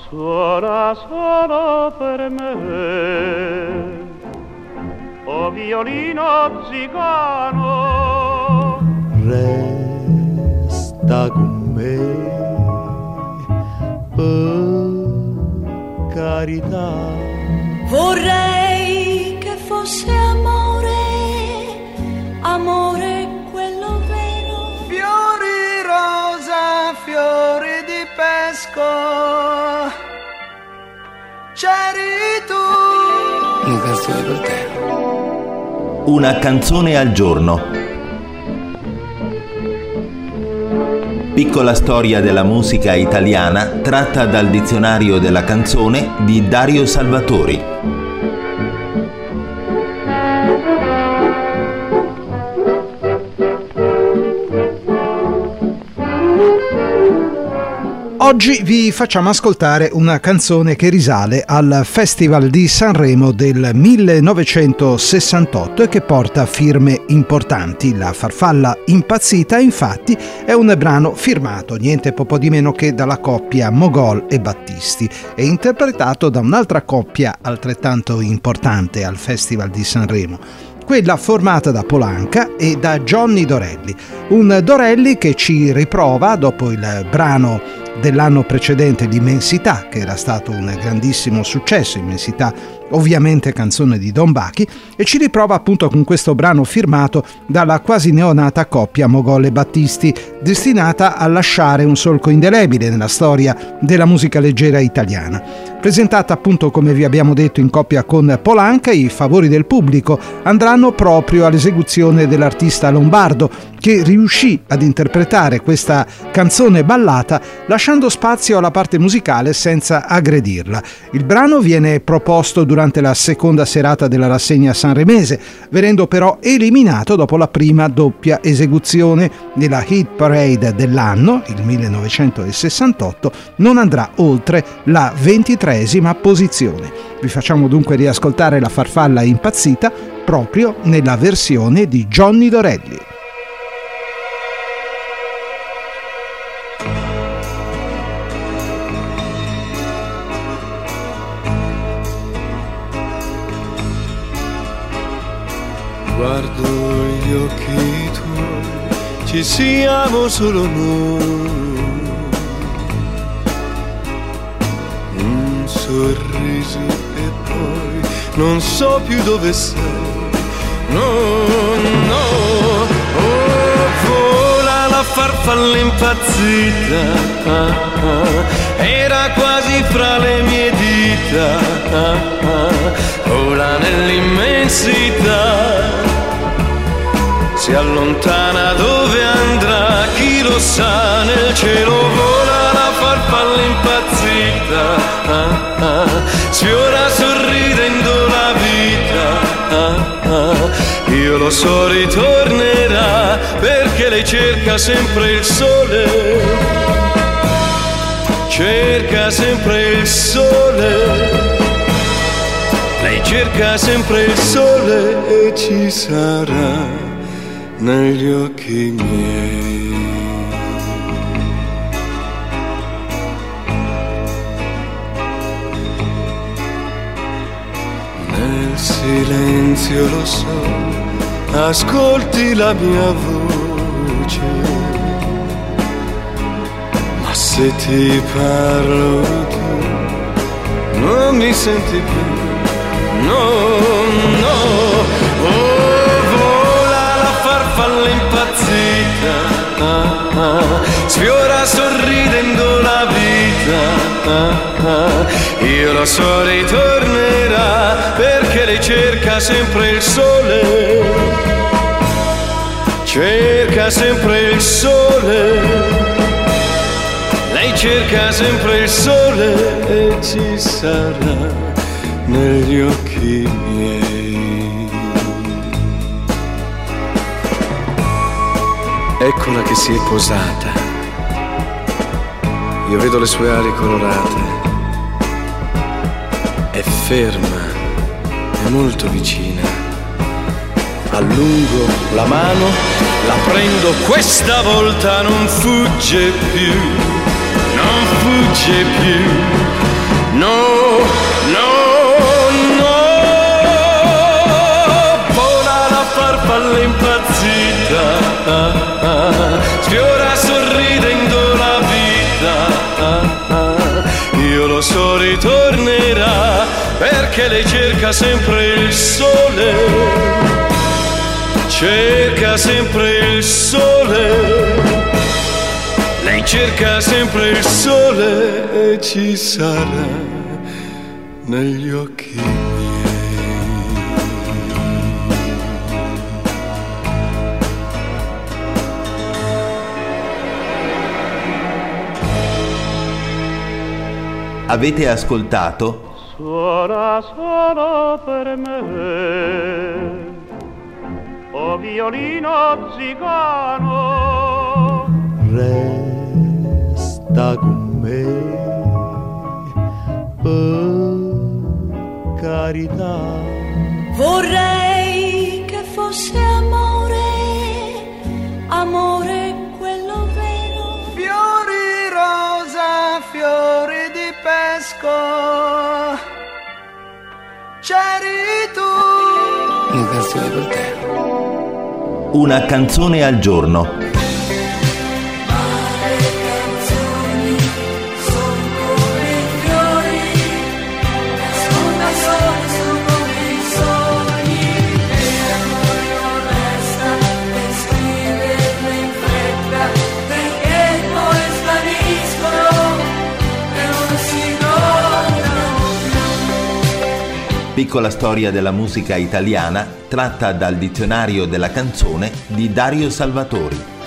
suona solo per me, o violino zigano, resta con me, per carità. Vorrei che fosse amore, amore quello vero. Fiori rosa, fiori di pesco, c'eri tu. Una canzone per te. Una canzone al giorno. Piccola storia della musica italiana tratta dal dizionario della canzone di Dario Salvatori. Oggi vi facciamo ascoltare una canzone che risale al Festival di Sanremo del 1968 e che porta firme importanti. La farfalla impazzita, infatti, è un brano firmato niente po' di meno che dalla coppia Mogol e Battisti e interpretato da un'altra coppia altrettanto importante al Festival di Sanremo, quella formata da Polanca e da Johnny Dorelli. Un Dorelli che ci riprova dopo il brano dell'anno precedente, l'Immensità, che era stato un grandissimo successo, Immensità ovviamente canzone di Don Bachi, e ci riprova appunto con questo brano firmato dalla quasi neonata coppia Mogol e Battisti, destinata a lasciare un solco indelebile nella storia della musica leggera italiana. Presentata appunto, come vi abbiamo detto, in coppia con Polanca, i favori del pubblico andranno proprio all'esecuzione dell'artista lombardo, che riuscì ad interpretare questa canzone ballata lasciando spazio alla parte musicale senza aggredirla. Il brano viene proposto durante la seconda serata della rassegna sanremese, venendo però eliminato dopo la prima doppia esecuzione nella hit parade dell'anno, il 1968, non andrà oltre la 23esima posizione. Vi facciamo dunque riascoltare La farfalla impazzita proprio nella versione di Johnny Dorelli. Guardo gli occhi tuoi, ci siamo solo noi. Un sorriso e poi non so più dove sei. No, no, oh, vola la farfalla impazzita, era quasi fra le mie dita, vola nell'immensità. Si allontana, dove andrà chi lo sa, nel cielo vola la farfalla impazzita, sfiora sorridendo la vita, io lo so ritornerà perché lei cerca sempre il sole, cerca sempre il sole, lei cerca sempre il sole e ci sarà negli occhi miei. Nel silenzio lo so, ascolti la mia voce, ma se ti parlo tu non mi senti più, no, no, oh. Farfalla impazzita, sfiora sorridendo la vita, io lo so ritornerà perché lei cerca sempre il sole, cerca sempre il sole, lei cerca sempre il sole e ci sarà negli occhi miei. Eccola che si è posata, io vedo le sue ali colorate, è ferma, è molto vicina, allungo la mano, la prendo, questa volta non fugge più, non fugge più, io lo so ritornerà, perché lei cerca sempre il sole, cerca sempre il sole, lei cerca sempre il sole e ci sarà negli occhi miei. Avete ascoltato Suona solo per me, o violino zigano. Resta con me, per carità. Vorrei che fosse amore, amore quello vero. Fiori rosa, fiori di pesco, c'eri tu. Una canzone per te. Una canzone al giorno. Piccola storia della musica italiana tratta dal dizionario della canzone di Dario Salvatori.